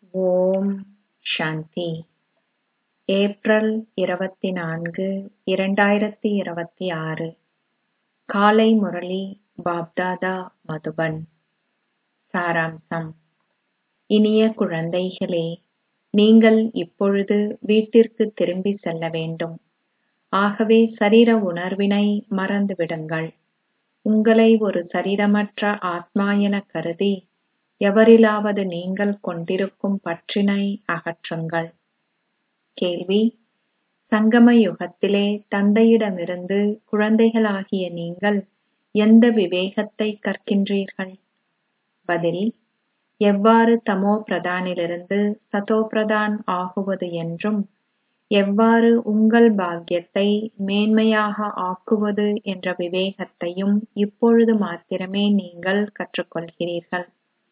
ஓம் சாந்தி. April 24, 2026. காலை முரளி பாப்தாதா மதுபன். சாராம்சம். இனிய குழந்தைகளே, நீங்கள் இப்பொழுது வீட்டிற்கு திரும்பி செல்ல வேண்டும். ஆகவே சரீர உணர்வினை மறந்துவிடுங்கள். உங்களை ஒரு சரீரமற்ற ஆத்மா எனக் கருதி எவரிலாவது நீங்கள் கொண்டிருக்கும் பற்றினை அகற்றுங்கள். கேள்வி: சங்கம யுகத்திலே தந்தையிடமிருந்து குழந்தைகளாகிய நீங்கள் எந்த விவேகத்தை கற்கின்றீர்கள்? பதில்: எவ்வாறு தமோ பிரதானிலிருந்து சதோ பிரதான் ஆகுவது என்றும், எவ்வாறு உங்கள் பாக்கியத்தை மேன்மையாக ஆக்குவது என்ற விவேகத்தையும் இப்பொழுது மாத்திரமே நீங்கள் கற்றுக்கொள்கிறீர்கள்.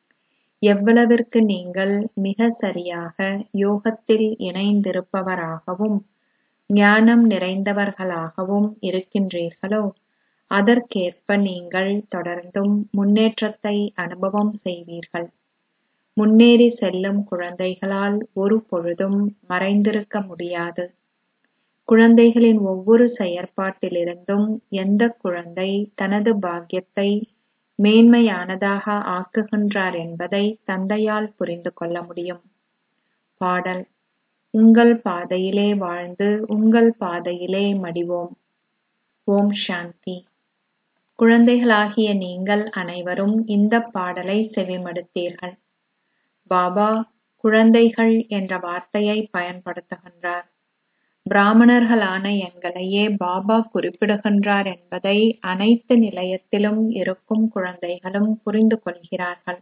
எவ்வளவிற்கு நீங்கள் மிக சரியாக யோகத்தில் இணைந்திருப்பவராகவும் ஞானம் நிறைந்தவர்களாகவும் இருக்கின்றீர்களோ, அதற்கேற்ப நீங்கள் தொடர்ந்தும் முன்னேற்றத்தை அனுபவம் செய்வீர்கள். முன்னேறி செல்லும் குழந்தைகளால் ஒரு பொழுதும் மறைந்திருக்க முடியாது. குழந்தைகளின் ஒவ்வொரு செயற்பாட்டிலிருந்தும் எந்தக் குழந்தை தனது பாக்கியத்தை மேன்மையானதாக ஆக்குகின்றார் என்பதை தந்தையால் புரிந்து கொள்ள முடியும். பாடல்: உங்கள் பாதையிலே வாழ்ந்து உங்கள் பாதையிலே மடிவோம். ஓம் சாந்தி. குழந்தைகளாகிய நீங்கள் அனைவரும் இந்தப் பாடலை செவிமடுத்தீர்கள். பாபா குழந்தைகள் என்ற வார்த்தையை பயன்படுத்துகின்றார். பிராமணர்களான எங்களையே பாபா குறிப்பிடுகின்றார் என்பதை அனைத்து நிலையத்திலும் இருக்கும் குழந்தைகளும் புரிந்து கொள்கிறார்கள்.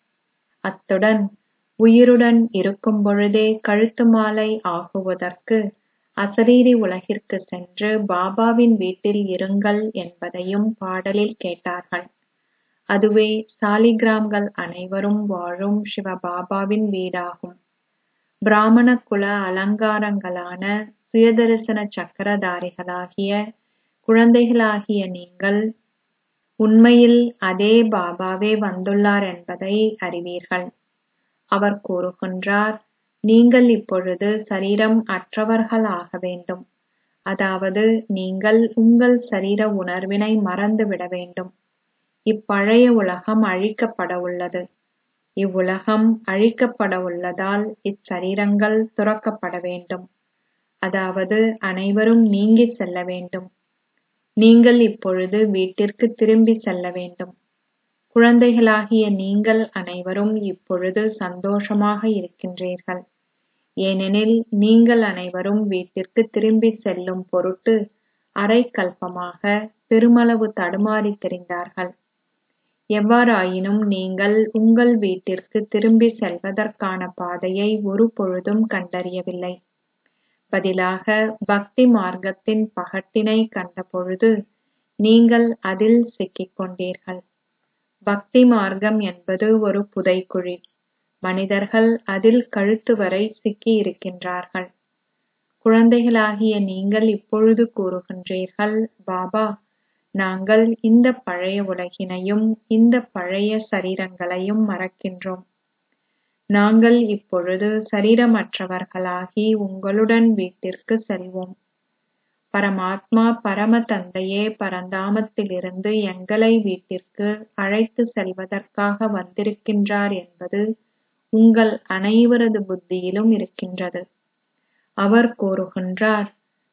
அத்துடன் உயிருடன் இருக்கும் பொழுதே கழுத்து மாலை ஆகுவதற்கு அசரீரி உலகிற்கு சென்று பாபாவின் வீட்டில் இருங்கள் என்பதையும் பாடலில் கேட்டார்கள். அதுவே சாலிகிராம்கள் அனைவரும் வாழும் சிவபாபாவின் வீடாகும். பிராமண குல அலங்காரங்களான சுயதரிசன சக்கரதாரிகளாகிய குழந்தைகளாகிய நீங்கள் உண்மையில் அதே பாபாவே வந்துள்ளார் என்பதை அறிவீர்கள். அவர் கூறுகின்றார், நீங்கள் இப்பொழுது சரீரம் அற்றவர்கள் ஆக வேண்டும். அதாவது நீங்கள் உங்கள் சரீர உணர்வினை மறந்துவிட வேண்டும். இப்பழைய உலகம் அழிக்கப்பட உள்ளது. இவ்வுலகம் அழிக்கப்பட உள்ளதால் இச்சரீரங்கள் துறக்கப்பட வேண்டும். அதாவது அனைவரும் நீங்கி செல்ல வேண்டும். நீங்கள் இப்பொழுது வீட்டிற்கு திரும்பி செல்ல வேண்டும். குழந்தைகளாகிய நீங்கள் அனைவரும் இப்பொழுது சந்தோஷமாக இருக்கின்றீர்கள். ஏனெனில் நீங்கள் அனைவரும் வீட்டிற்கு திரும்பி செல்லும் பொருட்டு அரைக்கல்பமாக பெருமளவு தடுமாறி திரிந்தார்கள். எவ்வாறாயினும் நீங்கள் உங்கள் வீட்டிற்கு திரும்பி செல்வதற்கான பாதையை ஒரு பொழுதும் கண்டறியவில்லை. பதிலாக பக்தி மார்க்கத்தின் பகட்டினை கண்டபொழுது நீங்கள் அதில் சிக்கிக் கொண்டீர்கள். பக்தி மார்க்கம் என்பது ஒரு புதைக்குழி. மனிதர்கள் அதில் கழுத்து வரை சிக்கி இருக்கின்றார்கள். குழந்தைகளாகிய நீங்கள் இப்பொழுது கூறுகின்றீர்கள், பாபா, நாங்கள் இந்த பழைய உலகினையும் இந்த பழைய சரீரங்களையும் மறக்கின்றோம். நாங்கள் இப்பொழுது சரீரமற்றவர்களாகி உங்களுடன் வீட்டிற்கு செல்வோம். பரமாத்மா பரம தந்தையே பரந்தாமத்திலிருந்து எங்களை வீட்டிற்கு அழைத்து செல்வதற்காக வந்திருக்கின்றார் என்பது உங்கள் அனைவரது புத்தியிலும் இருக்கின்றது. அவர் கூறுகின்றார்,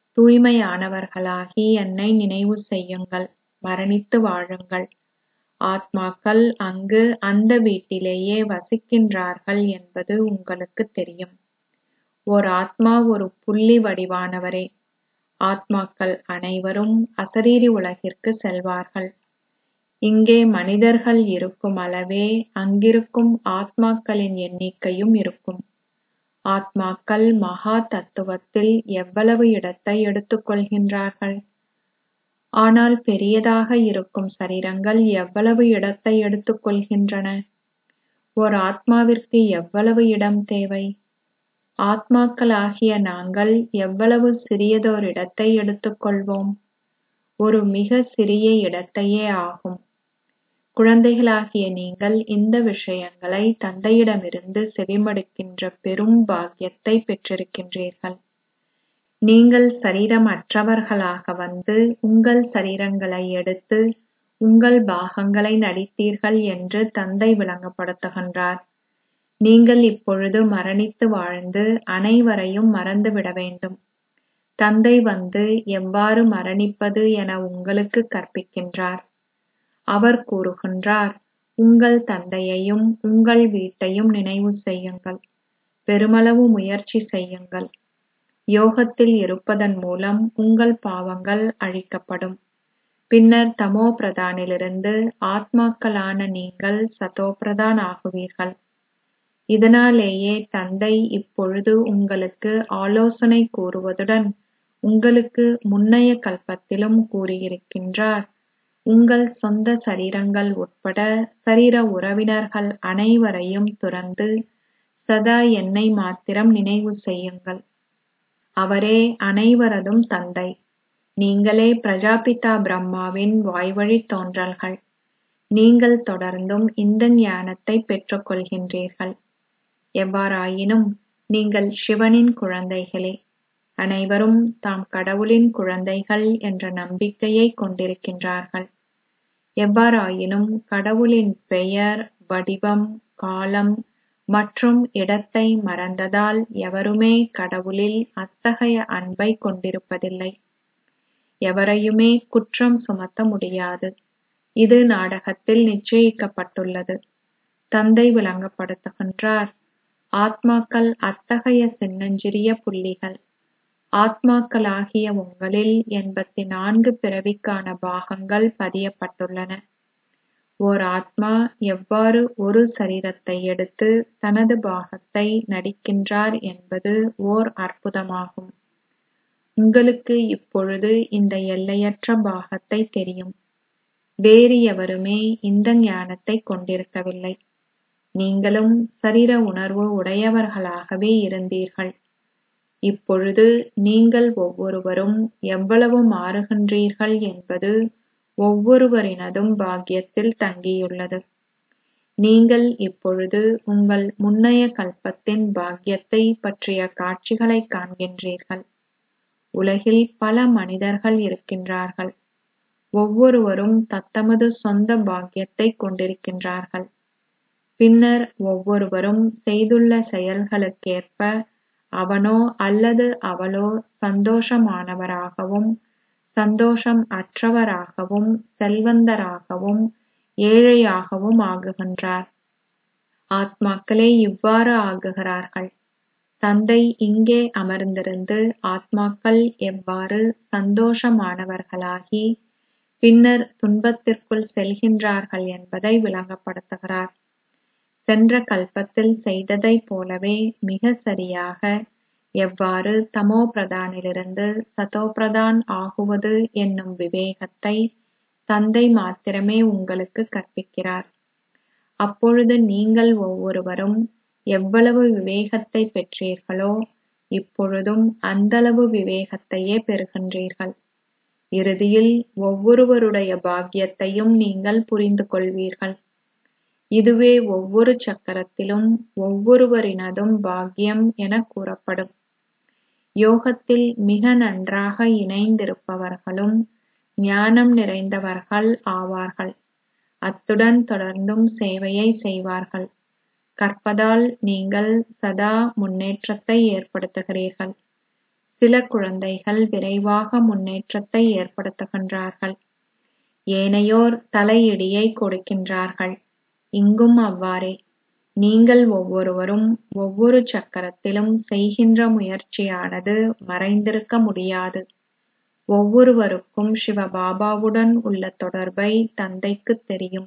தூய்மையானவர்களாகி என்னை நினைவு செய்யுங்கள், மரணித்து வாழுங்கள். ஆத்மாக்கள் அங்கு அந்த வீட்டிலேயே வசிக்கின்றார்கள் என்பது உங்களுக்கு தெரியும். ஓர் ஆத்மா ஒரு புள்ளி வடிவானவரே. ஆத்மாக்கள் அனைவரும் அசரீரி உலகிற்கு செல்வார்கள். இங்கே மனிதர்கள் இருக்கும் அளவே அங்கிருக்கும் ஆத்மாக்களின் எண்ணிக்கையும் இருக்கும். ஆத்மாக்கள் மகா தத்துவத்தில் எவ்வளவு இடத்தை எடுத்துக் கொள்கின்றார்கள்? ஆனால் பெரியதாக இருக்கும் சரீரங்கள் எவ்வளவு இடத்தை எடுத்துக் கொள்கின்றன? ஓர் ஆத்மாவிற்கு எவ்வளவு இடம் தேவை? ஆத்மாக்களாகிய நாங்கள் எவ்வளவு சிறியதோர் இடத்தை எடுத்துக் கொள்வோம்? ஒரு மிக சிறிய இடத்தையே ஆகும். குழந்தைகளாகிய நீங்கள் இந்த விஷயங்களை தந்தையிடமிருந்து செவிமடுக்கின்ற பெரும் பாக்கியத்தை பெற்றிருக்கின்றீர்கள். நீங்கள் சரீரமற்றவர்களாக வந்து உங்கள் சரீரங்களை எடுத்து உங்கள் பாகங்களை நடித்தீர்கள் என்று தந்தை விளங்கப்படுத்துகின்றார். நீங்கள் இப்பொழுது மரணித்து வாழ்ந்து அனைவரையும் மறந்துவிட வேண்டும். தந்தை வந்து எவ்வாறு மரணிப்பது என உங்களுக்கு கற்பிக்கின்றார். அவர் கூறுகின்றார், உங்கள் தந்தையையும் உங்கள் வீட்டையும் நினைவு செய்யுங்கள். பெருமளவு முயற்சி செய்யுங்கள். யோகத்தில் இருப்பதன் மூலம் உங்கள் பாவங்கள் அழிக்கப்படும். பின்னர் தமோ பிரதானிலிருந்து ஆத்மாக்களான நீங்கள் சதோபிரதான் ஆகுவீர்கள். இதனாலேயே தந்தை இப்பொழுது உங்களுக்கு ஆலோசனை கூறுவதுடன் உங்களுக்கு முன்னைய கல்பத்திலும் கூறியிருக்கின்றார், உங்கள் சொந்த சரீரங்கள் உட்பட சரீர உறவினர்கள் அனைவரையும் துறந்து சதா என்னை மாத்திரம் நினைவு செய்யுங்கள். அவரே அனைவரதும் தந்தை. நீங்களே பிரஜாபிதா பிரம்மாவின் வாய்வழி தோன்றல்கள். நீங்கள் தொடர்ந்தும் இந்த ஞானத்தை பெற்றுக் கொள்கின்றீர்கள். எவ்வாறாயினும் நீங்கள் சிவனின் குழந்தைகளே. அனைவரும் தாம் கடவுளின் குழந்தைகள் என்ற நம்பிக்கையை கொண்டிருக்கின்றார்கள். எவ்வாறாயினும் கடவுளின் பெயர், வடிவம், காலம் மற்றும் இடத்தை மறந்ததால் எவருமே கடவுளில் அத்தகைய அன்பை கொண்டிருப்பதில்லை. எவரையுமே குற்றம் சுமத்த முடியாது. இது நாடகத்தில் நிச்சயிக்கப்பட்டுள்ளது. தந்தை விளங்கப்படுத்துகின்றார், ஆத்மாக்கள் அத்தகைய சின்னஞ்சிறிய புள்ளிகள். ஆத்மாக்களாகிய உங்களில் 84 பிறவிக்கான பாகங்கள் பதியப்பட்டுள்ளன. ஓர் ஆத்மா எவ்வாறு ஒரு சரீரத்தை எடுத்து தனது பாகத்தை நடிக்கின்றார் என்பது ஓர் அற்புதமாகும். உங்களுக்கு இப்பொழுது இந்த எல்லையற்ற பாகத்தை தெரியும். வேறு எவருமே இந்த ஞானத்தை கொண்டிருக்கவில்லை. நீங்களும் சரீர உணர்வு உடையவர்களாகவே இருந்தீர்கள். இப்பொழுது நீங்கள் ஒவ்வொருவரும் எவ்வளவு மாறுகின்றீர்கள் என்பது ஒவ்வொருவரினதும் பாக்கியத்தில் தங்கியுள்ளது. நீங்கள் இப்பொழுது உங்கள் முன்னைய கல்பத்தின் பாக்கியத்தை பற்றிய காட்சிகளை காண்கின்றீர்கள். உலகில் பல மனிதர்கள் இருக்கின்றார்கள். ஒவ்வொருவரும் தத்தமது சொந்த பாக்கியத்தை கொண்டிருக்கின்றார்கள். பின்னர் ஒவ்வொருவரும் செய்துள்ள செயல்களுக்கேற்ப அவனோ அல்லது அவளோ சந்தோஷமானவராகவும் சந்தோஷம் அற்றவராகவும் செல்வந்தராகவும் ஏழையாகவும் ஆகுகின்றார். ஆத்மாக்களே இவ்வாறு ஆகுகிறார்கள். தந்தை இங்கே அமர்ந்திருந்து ஆத்மாக்கள் எவ்வாறு சந்தோஷமானவர்களாகி பின்னர் துன்பத்திற்குள் செல்கின்றார்கள் என்பதை விளங்கப்படுத்துகிறார். சென்ற கல்பத்தில் செய்ததைப் போலவே மிக சரியாக எவ்வாறு தமோ பிரதானிலிருந்து சதோபிரதான் ஆகுவது என்னும் விவேகத்தை தந்தை மாத்திரமே உங்களுக்கு கற்பிக்கிறார். அப்பொழுது நீங்கள் ஒவ்வொருவரும் எவ்வளவு விவேகத்தை பெற்றீர்களோ இப்பொழுதும் அந்தளவு விவேகத்தையே பெறுகின்றீர்கள். இறுதியில் ஒவ்வொருவருடைய பாக்கியத்தையும் நீங்கள் புரிந்து கொள்வீர்கள். இதுவே ஒவ்வொரு சக்கரத்திலும் ஒவ்வொருவரினதும் பாக்கியம் என கூறப்படும். யோகத்தில் மிக நன்றாக இணைந்திருப்பவர்களும் ஞானம் நிறைந்தவர்கள் ஆவார்கள். அத்துடன் தொடர்ந்தும் சேவையை செய்வார்கள். கற்பதால் நீங்கள் சதா முன்னேற்றத்தை ஏற்படுத்துகிறீர்கள். சில குழந்தைகள் விரைவாக முன்னேற்றத்தை ஏற்படுத்துகின்றார்கள். ஏனையோர் தலையிடியை கொடுக்கின்றார்கள். இங்கும் அவ்வாறே. நீங்கள் ஒவ்வொருவரும் ஒவ்வொரு சக்கரத்திலும் செய்கின்ற முயற்சியானது மறைந்திருக்க முடியாது. ஒவ்வொருவருக்கும் சிவபாபாவுடன் உள்ள தொடர்பை தந்தைக்குத் தெரியும்.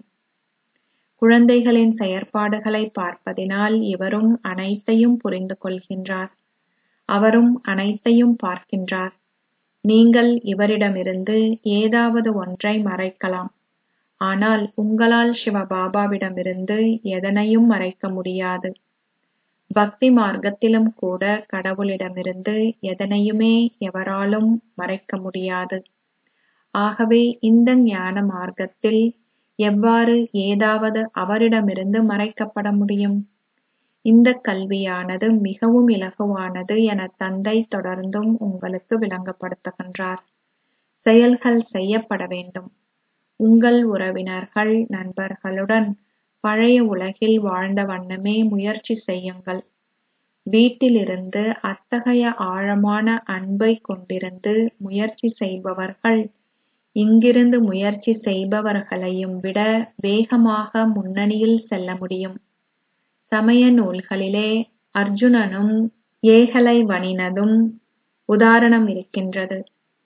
குழந்தைகளின் செயற்பாடுகளை பார்ப்பதினால் இவரும் அனைத்தையும் புரிந்து கொள்கின்றார். அவரும் அனைத்தையும் பார்க்கின்றார். நீங்கள் இவரிடமிருந்து ஏதாவது ஒன்றை மறைக்கலாம். ஆனால் உங்களால் சிவபாபாவிடமிருந்து எதனையும் மறைக்க முடியாது. பக்தி மார்க்கத்திலும் கூட கடவுளிடமிருந்து எதனையுமே எவராலும் மறைக்க முடியாது. ஆகவே இந்த ஞான மார்க்கத்தில் எவ்வாறு ஏதாவது அவரிடமிருந்து மறைக்கப்பட முடியும்? இந்த கல்வியானது மிகவும் இலகுவானது என தந்தை தொடர்ந்தும் உங்களுக்கு விளங்கப்படுத்துகின்றார். செயல்கள் செய்யப்பட வேண்டும். உங்கள் உறவினர்கள், நண்பர்களுடன் பழைய உலகில் வாழ்ந்த வண்ணமே முயற்சி செய்யுங்கள். வீட்டிலிருந்து அத்தகைய ஆழமான அன்பை கொண்டிருந்து முயற்சி செய்பவர்கள் இங்கிருந்து முயற்சி செய்பவர்களையும் விட வேகமாக முன்னணியில் செல்ல முடியும். சமய நூல்களிலே அர்ஜுனனும் ஏகலைவனினதும் உதாரணம் இருக்கின்றது.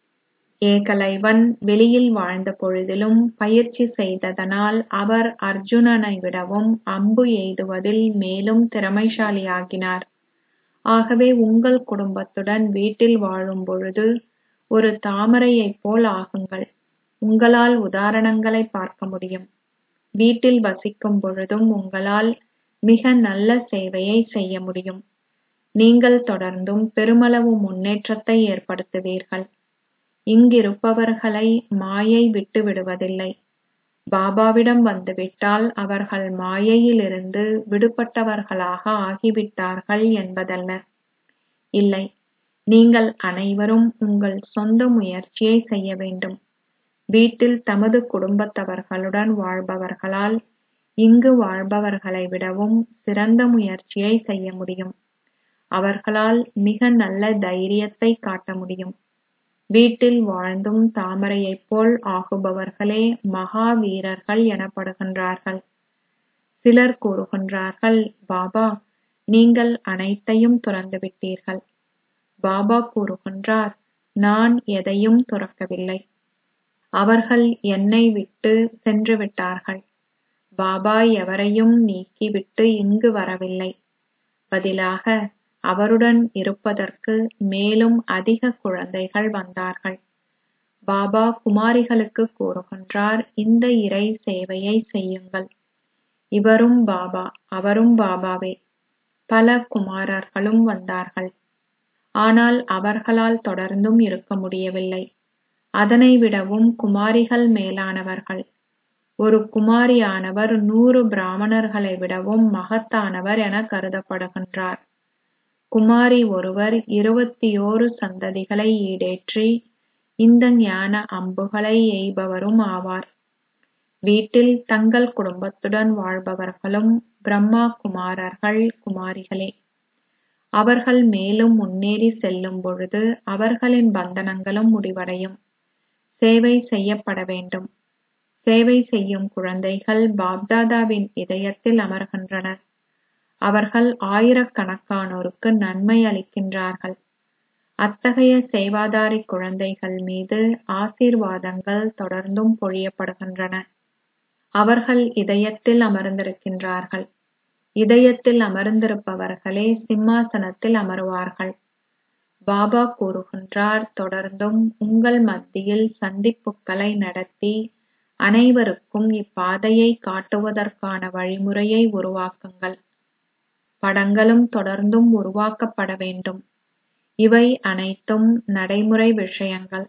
ஏகலைவன் வெளியில் வாழ்ந்த பொழுதிலும் பயிற்சி செய்ததனால் அவர் அர்ஜுனனை விடவும் அம்பு எய்துவதில் மேலும் திறமைசாலியாகினார். ஆகவே உங்கள் குடும்பத்துடன் வீட்டில் வாழும் பொழுது ஒரு தாமரையைப் போல் ஆகுங்கள். உங்களால் உதாரணங்களை பார்க்க முடியும். வீட்டில் வசிக்கும் பொழுதும் உங்களால் மிக நல்ல சேவையை செய்ய முடியும். நீங்கள் தொடர்ந்தும் பெருமளவு முன்னேற்றத்தை ஏற்படுத்துவீர்கள். இங்கிருப்பவர்களை மாயை விட்டு விடுவதில்லை. பாபாவிடம் வந்துவிட்டால் அவர்கள் மாயையிலிருந்து விடுபட்டவர்களாக ஆகிவிட்டார்கள் என்பதல்ல. இல்லை, நீங்கள் அனைவரும் உங்கள் சொந்த முயற்சியை செய்ய வேண்டும். வீட்டில் தமது குடும்பத்தவர்களுடன் வாழ்பவர்களால் இங்கு வாழ்பவர்களை விடவும் சிறந்த முயற்சியை செய்ய முடியும். அவர்களால் மிக நல்ல தைரியத்தை காட்ட முடியும். வீட்டில் வாழ்ந்தும் தாமரையைப் போல் ஆகுபவர்களே மகா வீரர்கள் எனப்படுகின்றார்கள். சிலர் கூறுகின்றார்கள், பாபா, நீங்கள் அனைத்தையும் துறந்துவிட்டீர்கள். பாபா கூறுகின்றார், நான் எதையும் துறக்கவில்லை. அவர்கள் என்னை விட்டு சென்று விட்டார்கள். பாபா எவரையும் நீக்கிவிட்டு இங்கு வரவில்லை. பதிலாக அவருடன் இருப்பதற்கு மேலும் அதிக குழந்தைகள் வந்தார்கள். பாபா குமாரிகளுக்கு கூறுகின்றார், இந்த இறை சேவையை செய்யுங்கள். இவரும் பாபா, அவரும் பாபாவே. பல குமாரர்களும் வந்தார்கள். ஆனால் அவர்களால் தொடர்ந்தும் இருக்க முடியவில்லை. அதனை விடவும் குமாரிகள் மேலானவர்கள். ஒரு குமாரியானவர் 100 பிராமணர்களை விடவும் மகத்தானவர் என கருதப்படுகின்றார். குமாரி ஒருவர் 21 சந்ததிகளை ஈடேற்றி இந்த ஞான அம்புகளை எய்பவரும் ஆவார். வீட்டில் தங்கள் குடும்பத்துடன் வாழ்பவர்களும் பிரம்மா குமாரர்கள், குமாரிகளே. அவர்கள் மேலும் முன்னேறி செல்லும் பொழுது அவர்களின் பந்தனங்களும் முடிவடையும். சேவை செய்யப்பட வேண்டும். சேவை செய்யும் குழந்தைகள் பாப்தாதாவின் இதயத்தில் அமர்கின்றனர். அவர்கள் ஆயிரக்கணக்கானோருக்கு நன்மை அளிக்கின்றார்கள். அத்தகைய சேவாதாரி குழந்தைகள் மீது ஆசீர்வாதங்கள் தொடர்ந்தும் பொழியப்படுகின்றன. அவர்கள் இதயத்தில் அமர்ந்திருக்கின்றார்கள். இதயத்தில் அமர்ந்திருப்பவர்களே சிம்மாசனத்தில் அமருவார்கள். பாபா கூறுகின்றார், தொடர்ந்தும் உங்கள் மத்தியில் சந்திப்புகளை நடத்தி அனைவருக்கும் இப்பாதையை காட்டுவதற்கான வழிமுறையை உருவாக்குங்கள். படங்களும் தொடர்ந்தும் உருவாக்கப்பட வேண்டும். இவை அனைத்தும் நடைமுறை விஷயங்கள்.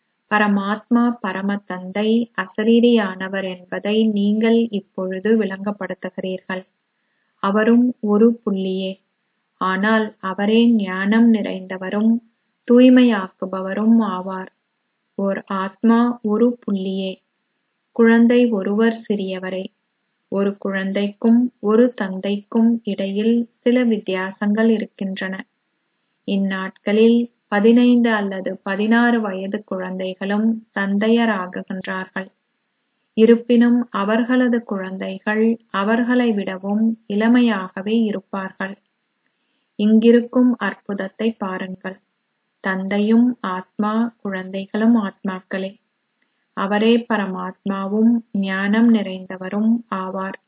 பரமாத்மா பரம தந்தை அசரீரியானவர் என்பதை நீங்கள் இப்பொழுது விளங்கப்படுத்துகிறீர்கள். அவரும் ஒரு புள்ளியே. ஆனால் அவரே ஞானம் நிறைந்தவரும் தூய்மையாக்குபவரும் ஆவார். ஓர் ஆத்மா ஒரு புள்ளியே. குழந்தை ஒருவர் சிறியவரே. ஒரு குழந்தைக்கும் ஒரு தந்தைக்கும் இடையில் சில வித்தியாசங்கள் இருக்கின்றன. இந்நாட்களில் 15 அல்லது 16 வயது குழந்தைகளும் தந்தையராகுகின்றார்கள். இருப்பினும் அவர்களது குழந்தைகள் அவர்களை விடவும் இளமையாகவே இருப்பார்கள். இங்கிருக்கும் அற்புதத்தை பாருங்கள். தந்தையும் ஆத்மா, குழந்தைகளும் ஆத்மாக்களே. அவரே பரமாத்மாவும் ஞானம் நிறைந்தவரும் ஆவார்.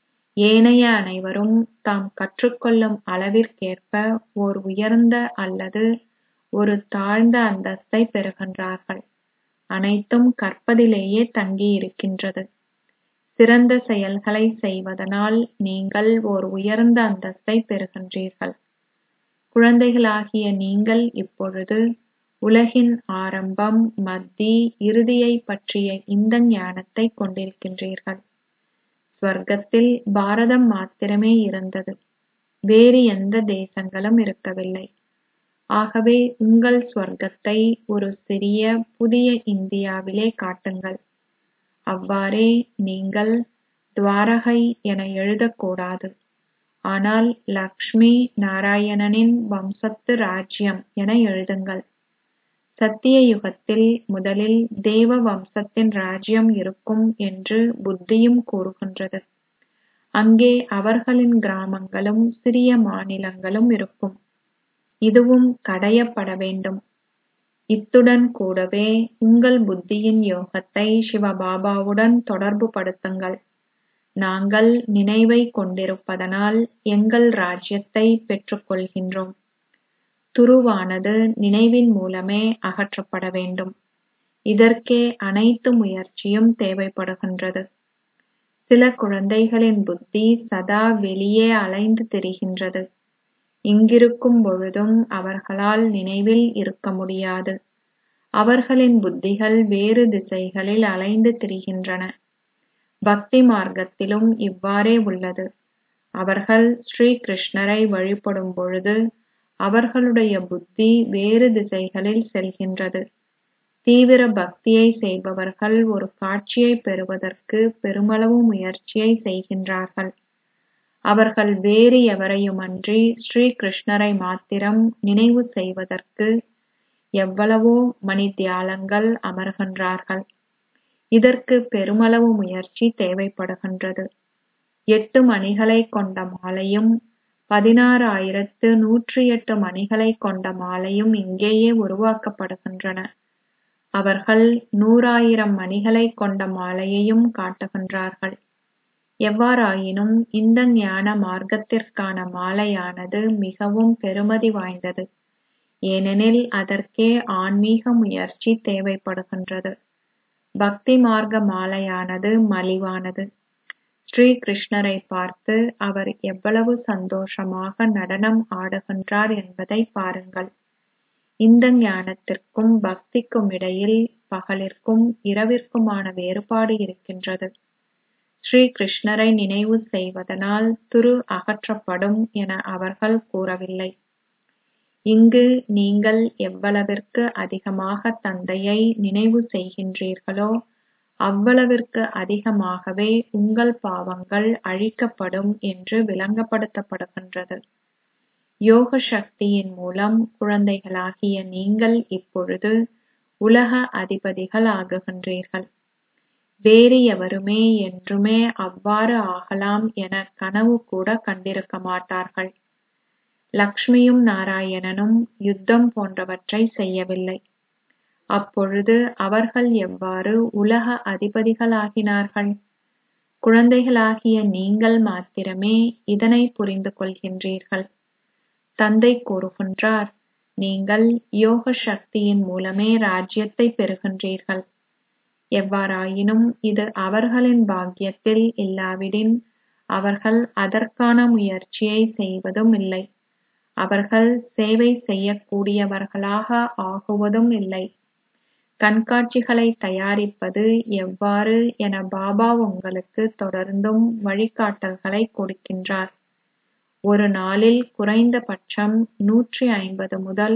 ஏனைய அனைவரும் தாம் கற்றுக்கொள்ளும் அளவிற்கேற்ப ஓர் உயர்ந்த அல்லது ஒரு தாழ்ந்த அந்தஸ்தை பெறுகின்றார்கள். அனைத்தும் கற்பதிலேயே தங்கியிருக்கின்றது. சிறந்த செயல்களை செய்வதனால் நீங்கள் ஓர் உயர்ந்த அந்தஸ்தை பெறுகின்றீர்கள். குழந்தைகளாகிய நீங்கள் இப்பொழுது உலகின் ஆரம்பம், மத்தி, இறுதியை பற்றிய இந்த ஞானத்தை கொண்டிருக்கின்றீர்கள். ஸ்வர்க்கத்தில் பாரதம் மாத்திரமே இருந்தது. வேறு எந்த தேசங்களும் இருக்கவில்லை. ஆகவே உங்கள் ஸ்வர்க்கத்தை ஒரு சிறிய புதிய இந்தியாவிலே காட்டுங்கள். அவ்வாறே நீங்கள் துவாரகை என எழுதக்கூடாது. ஆனால் லக்ஷ்மி நாராயணனின் வம்சத்து ராஜ்யம் என எழுதுங்கள். சத்திய யுகத்தில் முதலில் தேவ வம்சத்தின் ராஜ்யம் இருக்கும் என்று புத்தியும் கூறுகின்றது. அங்கே அவர்களின் கிராமங்களும் சிறிய மாநிலங்களும் இருக்கும். இதுவும் கடையப்பட வேண்டும். இத்துடன் கூடவே உங்கள் புத்தியின் யோகத்தை சிவபாபாவுடன் தொடர்பு படுத்துங்கள். நாங்கள் நினைவை கொண்டிருப்பதனால் எங்கள் ராஜ்யத்தை பெற்றுக்கொள்கின்றோம். துருவானது நினைவின் மூலமே அகற்றப்பட வேண்டும். இதற்கே அனைத்து முயற்சியும் தேவைப்படுகின்றது. சில குழந்தைகளின் புத்தி சதா வெளியே அலைந்து திரிகின்றது. இங்கிருக்கும் பொழுதும் அவர்களால் நினைவில் இருக்க முடியாது. அவர்களின் புத்திகள் வேறு திசைகளில் அலைந்து திரிகின்றன. பக்தி மார்க்கத்திலும் இவ்வாறே உள்ளது. அவர்கள் ஸ்ரீ கிருஷ்ணரை வழிபடும் பொழுது அவர்களுடைய புத்தி வேறு திசைகளில் செல்கின்றது. தீவிர பக்தியை செய்பவர்கள் ஒரு காட்சியை பெறுவதற்கு பெருமளவு முயற்சியை செய்கின்றார்கள். அவர்கள் வேறு எவரையுமன்றி ஸ்ரீ கிருஷ்ணரை மாத்திரம் நினைவு செய்வதற்கு எவ்வளவோ மணித்தியாலங்கள் அமர்கின்றார்கள். இதற்கு பெருமளவு முயற்சி தேவைப்படுகின்றது. 8 மணிகளைக் கொண்ட மாலையும் 16,108 மணிகளைக் கொண்ட மாலையும் இங்கேயே உருவாக்கப்படுகின்றன. அவர்கள் 100,000 மணிகளைக் கொண்ட மாலையையும் காட்டுகின்றார்கள். எவ்வாறாயினும் இந்த ஞான மார்க்கத்திற்கான மாலையானது மிகவும் பெறுமதி வாய்ந்தது. ஏனெனில் அதற்கே ஆன்மீக முயற்சி தேவைப்படுகின்றது. பக்தி மார்க்க மாலையானது மலிவானது. ஸ்ரீ கிருஷ்ணரை பார்த்து அவர் எவ்வளவு சந்தோஷமாக நடனம் ஆடுகின்றார் என்பதை பாருங்கள். இந்த ஞானத்திற்கும் பக்திக்கும் இடையில் பகலிற்கும் இரவிற்குமான வேறுபாடு இருக்கின்றது. ஸ்ரீ கிருஷ்ணரை நினைவு செய்வதனால் துரு அகற்றப்படும் என அவர்கள் கூறவில்லை. இங்கு நீங்கள் எவ்வளவிற்கு அதிகமாக தந்தையை நினைவு செய்கின்றீர்களோ அவ்வளவிற்கு அதிகமாகவே உங்கள் பாவங்கள் அழிக்கப்படும் என்று விளங்கப்படுத்தப்படுகின்றது. யோக சக்தியின் மூலம் குழந்தைகளாகிய நீங்கள் இப்பொழுது உலக அதிபதிகள் ஆகுகின்றீர்கள். வேறு எவருமே என்றுமே அவ்வாறு ஆகலாம் என கனவு கூட கண்டிருக்க மாட்டார்கள். லக்ஷ்மியும் நாராயணனும் யுத்தம் போன்றவற்றை செய்யவில்லை. அப்பொழுது அவர்கள் எவ்வாறு உலக அதிபதிகளாகினார்கள்? குழந்தைகளாகிய நீங்கள் மாத்திரமே இதனை புரிந்து கொள்கின்றீர்கள். தந்தை கூறுகின்றார், நீங்கள் யோக சக்தியின் மூலமே ராஜ்யத்தை பெறுகின்றீர்கள். எவ்வாறாயினும் இது அவர்களின் பாக்கியத்தில் இல்லாவிடின் அவர்கள் அதற்கான முயற்சியை செய்வதும் இல்லை. அவர்கள் சேவை செய்யக்கூடியவர்களாக ஆகுவதும் இல்லை. கண்காட்சிகளை தயாரிப்பது எவ்வாறு என பாபா உங்களுக்கு தொடர்ந்தும் வழிகாட்டல்களை கொடுக்கின்றார். ஒரு நாளில் குறைந்தபட்சம் 150 முதல்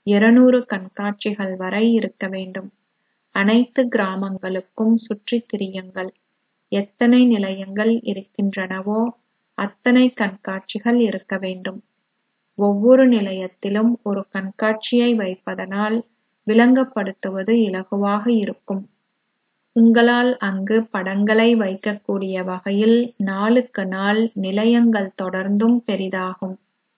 200 கண்காட்சிகள் வரை இருக்க வேண்டும். அனைத்து கிராமங்களுக்கும் சுற்றித் திரியுங்கள். எத்தனை நிலையங்கள் இருக்கின்றனவோ அத்தனை கண்காட்சிகள் இருக்க வேண்டும். ஒவ்வொரு நிலையத்திலும் ஒரு கண்காட்சியை வைப்பதனால் விளங்கப்படுத்துவது இலகுவாக இருக்கும். உங்களால் அங்கு படங்களை வைக்கக்கூடிய வகையில் நாளுக்கு நாள் நிலையங்கள் தொடர்ந்தும் பெரிதாகும்.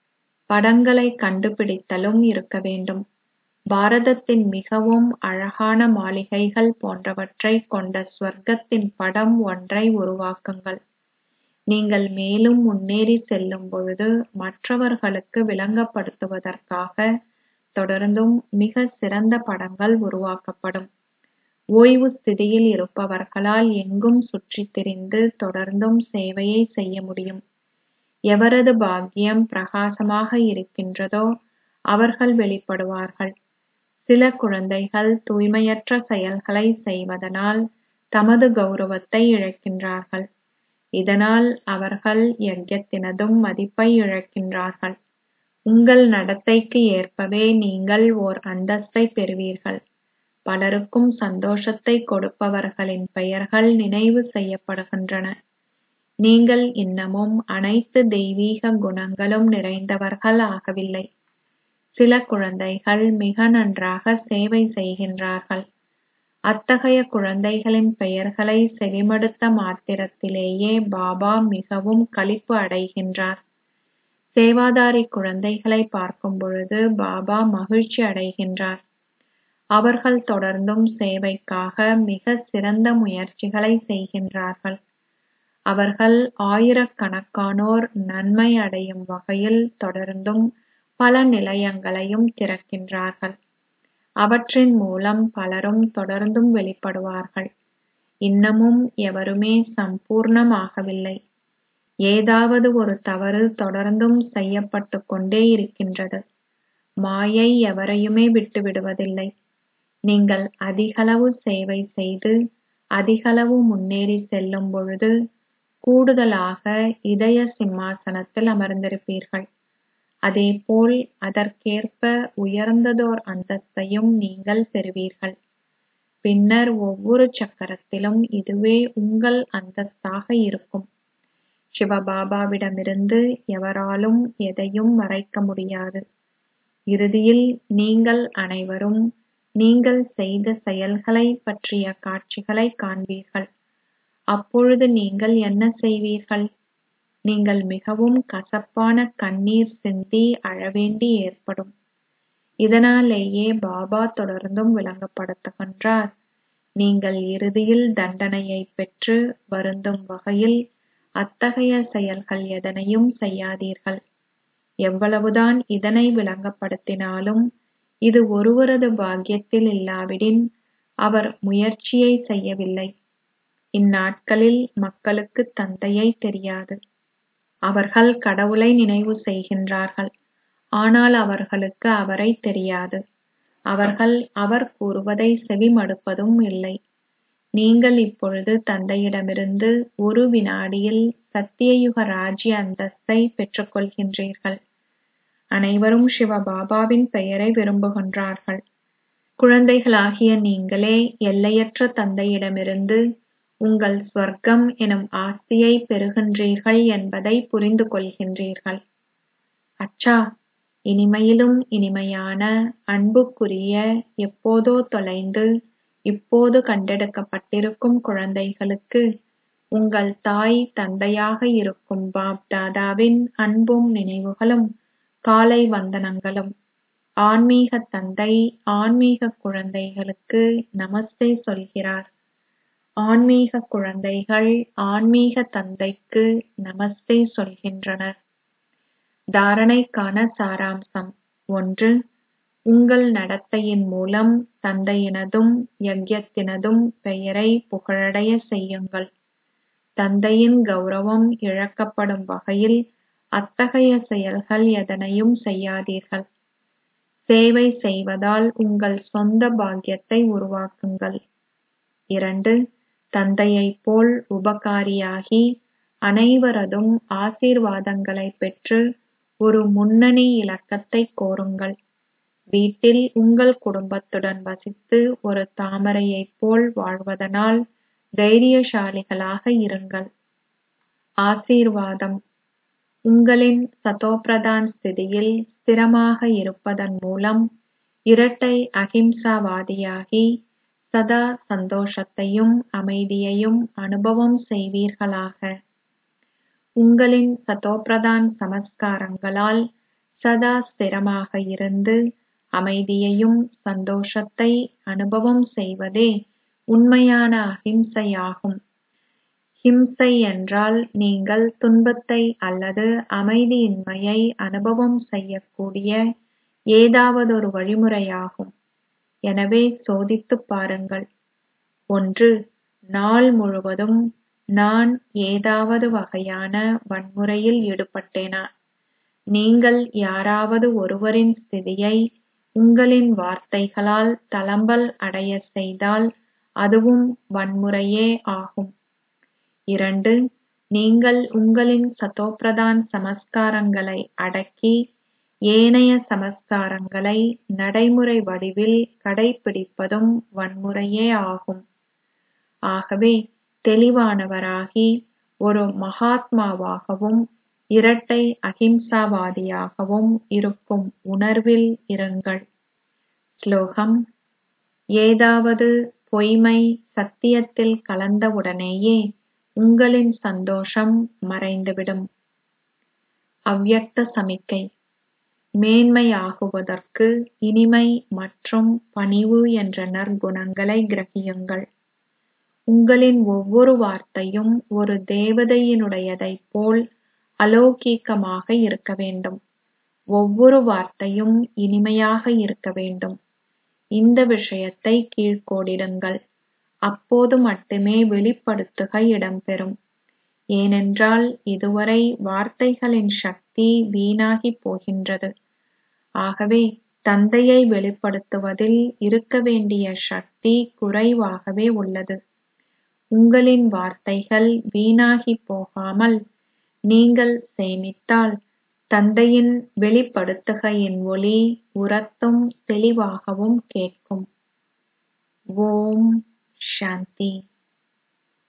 படங்களை கண்டுபிடித்தலும் இருக்க வேண்டும். பாரதத்தின் மிகவும் அழகான மாளிகைகள் போன்றவற்றை கொண்ட ஸ்வர்க்கத்தின் படம் ஒன்றை உருவாக்குங்கள். நீங்கள் மேலும் முன்னேறி செல்லும் பொழுது மற்றவர்களுக்கு விளங்கப்படுத்துவதற்காக தொடர்ந்தும் மிக சிறந்த படங்கள் உருவாக்கப்படும். ஓய்வு ஸ்திதியில் இருப்பவர்களால் எங்கும் சுற்றித் திரிந்து தொடர்ந்தும் சேவையை செய்ய முடியும். எவரது பாக்கியம் பிரகாசமாக இருக்கின்றதோ அவர்கள் வெளிப்படுவார்கள். சில குழந்தைகள் தூய்மையற்ற செயல்களை செய்வதனால் தமது கௌரவத்தை இழக்கின்றார்கள். இதனால் அவர்கள் யஜ்ஞத்தினதும் மதிப்பை இழக்கின்றார்கள். உங்கள் நடத்தைக்கு ஏற்பவே நீங்கள் ஓர் அந்தஸ்தை பெறுவீர்கள். பலருக்கும் சந்தோஷத்தை கொடுப்பவர்களின் பெயர்கள் நினைவு செய்யப்படுகின்றன. நீங்கள் இன்னமும் அனைத்து தெய்வீக குணங்களும் நிறைந்தவர்கள் ஆகவில்லை. சில குழந்தைகள் மிக நன்றாக சேவை செய்கின்றார்கள். அத்தகைய குழந்தைகளின் பெயர்களை செவிமடுத்த மாத்திரத்திலேயே பாபா மிகவும் களிப்பு அடைகின்றார். சேவாதாரி குழந்தைகளை பார்க்கும் பொழுது பாபா மகிழ்ச்சி அடைகின்றார். அவர்கள் தொடர்ந்தும் சேவைக்காக மிக சிறந்த முயற்சிகளை செய்கின்றார்கள். அவர்கள் ஆயிரக்கணக்கானோர் நன்மை அடையும் வகையில் தொடர்ந்தும் பல நிலையங்களையும் திறக்கின்றார்கள். அவற்றின் மூலம் பலரும் தொடர்ந்தும் வெளிப்படுவார்கள். இன்னமும் எவருமே சம்பூர்ணமாகவில்லை. ஏதாவது ஒரு தவறு தொடர்ந்தும் செய்யப்பட்டுக் கொண்டே இருக்கின்றது. மாயை எவரையுமே விட்டுவிடுவதில்லை. நீங்கள் அதிகளவு சேவை செய்து அதிகளவு முன்னேறி செல்லும் பொழுது கூடுதலாக இதய சிம்மாசனத்தில் அமர்ந்திருப்பீர்கள். அதேபோல் அதற்கேற்ப உயர்ந்ததோர் அந்தஸ்தையும் நீங்கள் பெறுவீர்கள். பின்னர் ஒவ்வொரு சக்கரத்திலும் இதுவே உங்கள் அந்தஸ்தாக இருக்கும். சிவபாபாவிடமிருந்து எவராலும் எதையும் மறைக்க முடியாது. இறுதியில் நீங்கள் அனைவரும் நீங்கள் செய்த செயல்களை பற்றிய காட்சிகளை காண்பீர்கள். அப்பொழுது நீங்கள் என்ன செய்வீர்கள்? நீங்கள் மிகவும் கசப்பான கண்ணீர் சிந்தி அழவேண்டி ஏற்படும். இதனாலேயே பாபா தொடர்ந்தும் விளங்கப்படுத்துகின்றார். நீங்கள் இறுதியில் தண்டனையை பெற்று வருந்தும் வகையில் அத்தகைய செயல்கள் எதனையும் செய்யாதீர்கள். எவ்வளவுதான் இதனை விளங்கப்படுத்தினாலும் இது ஒருவரது பாக்கியத்தில் இல்லாவிடின் அவர் முயற்சியை செய்யவில்லை. இந்நாட்களில் மக்களுக்கு தந்தையை தெரியாது. அவர்கள் கடவுளை நினைவு செய்கின்றார்கள். ஆனால் அவர்களுக்கு அவரை தெரியாது. அவர்கள் அவர் கூறுவதை செவிமடுப்பதும் இல்லை. நீங்கள் இப்பொழுது தந்தையிடமிருந்து ஒரு வினாடியில் சத்தியயுக ராஜ்ய அந்தஸ்தை பெற்றுக் கொள்கின்றீர்கள். அனைவரும் சிவபாபாவின் பெயரை விரும்புகின்றார்கள். குழந்தைகளாகிய நீங்களே எல்லையற்ற தந்தையிடமிருந்து உங்கள் ஸ்வர்க்கம் எனும் ஆஸ்தியை பெறுகின்றீர்கள் என்பதை புரிந்து கொள்கின்றீர்கள். அச்சா, இனிமையிலும் இனிமையான அன்புக்குரிய எப்போதோ தொலைந்து இப்போது கண்டெடுக்கப்பட்டிருக்கும் குழந்தைகளுக்கு உங்கள் தாய் தந்தையாக இருக்கும் பாப் தாதாவின் அன்பும் நினைவுகளும் காலை வந்தனங்களும். ஆன்மீக தந்தை ஆன்மீக குழந்தைகளுக்கு நமஸ்தே சொல்கிறார். ஆன்மீக குழந்தைகள் ஆன்மீக தந்தைக்கு நமஸ்தே சொல்கின்றனர். தாரணைக்கான சாராம்சம் 1. உங்கள் நடத்தையின் மூலம் தந்தையினதும் யஜ்ஞத்தினதும் பெயரை புகழடைய செய்யுங்கள். தந்தையின் கௌரவம் இழக்கப்படும் வகையில் அத்தகைய செயல்கள் எதனையும் செய்யாதீர்கள். சேவை செய்வதால் உங்கள் சொந்த பாக்கியத்தை உருவாக்குங்கள். 2. தந்தையைப் போல் உபகாரியாகி அனைவரதும் ஆசீர்வாதங்களைப் பெற்று ஒரு முன்னணி இலக்கத்தை கோருங்கள். வீட்டில் உங்கள் குடும்பத்துடன் வசித்து ஒரு தாமரையைப் போல் வாழ்வதனால் தைரியசாலிகளாக இருங்கள். ஆசீர்வாதம். உங்களின் சதோபிரதான் ஸ்திதியில் ஸ்திரமாக இருப்பதன் மூலம் இரட்டை அகிம்சாவாதியாகி சதா சந்தோஷத்தையும் அமைதியையும் அனுபவம் செய்வீர்களாக. உங்களின் சதோபிரதான் சமஸ்காரங்களால் சதா ஸ்திரமாக இருந்து அமைதியையும் சந்தோஷத்தை அனுபவம் செய்வதே உண்மையான அகிம்சையாகும். ஹிம்சை என்றால் நீங்கள் துன்பத்தை அல்லது அமைதியின்மையை அனுபவம் செய்யக்கூடிய ஏதாவதொரு வழிமுறையாகும். எனவே சோதித்துப் பாருங்கள். 1. நாள் முழுவதும் நான் ஏதாவது வகையான வன்முறையில் ஈடுபட்டேனா? நீங்கள் யாராவது ஒருவரின் ஸ்திதியை உங்களின் வார்த்தைகளால் தளம்பல் அடையச் செய்தால் அதுவும் வன்முறையே ஆகும். 2. நீங்கள் உங்களின் சதோப்பிரதான் சமஸ்காரங்களை அடக்கி ஏனைய சமஸ்காரங்களை நடைமுறை வடிவில் கடைப்பிடிப்பதும் வன்முறையே ஆகும். ஆகவே தெளிவானவராகி ஒரு மகாத்மாவாகவும் இரட்டை அகிம்சாவாதியாகவும் இருக்கும் உணர்வில் இருங்கள். ஸ்லோகம்: ஏதாவது பொய்மை சத்தியத்தில் கலந்தவுடனேயே உங்களின் சந்தோஷம் மறைந்துவிடும். அவ்யக்த சமிக்கை: மேன்மையாகுவதற்கு இனிமை மற்றும் பணிவு என்ற நற்குணங்களை கிரகியுங்கள். உங்களின் ஒவ்வொரு வார்த்தையும் ஒரு தேவதையினுடையதைப் போல் அலௌகிகமாக இருக்க வேண்டும். ஒவ்வொரு வார்த்தையும் இனிமையாக இருக்க வேண்டும். இந்த விஷயத்தை கீழ்க்கோடிடுங்கள். அப்போது மட்டுமே வெளிப்படுத்துக இடம்பெறும். ஏனென்றால் இதுவரை வார்த்தைகளின் சக்தி வீணாகிப் போகின்றது. ஆகவே தந்தையை வெளிப்படுத்துவதில் இருக்க வேண்டிய சக்தி குறைவாகவே உள்ளது. உங்களின் வார்த்தைகள் வீணாகிப் போகாமல் நீங்கள் சேமித்தால் தந்தையின் வெளிப்படுத்துகையின் ஒலி உரத்தும் தெளிவாகவும் கேட்கும். ஓம் சாந்தி.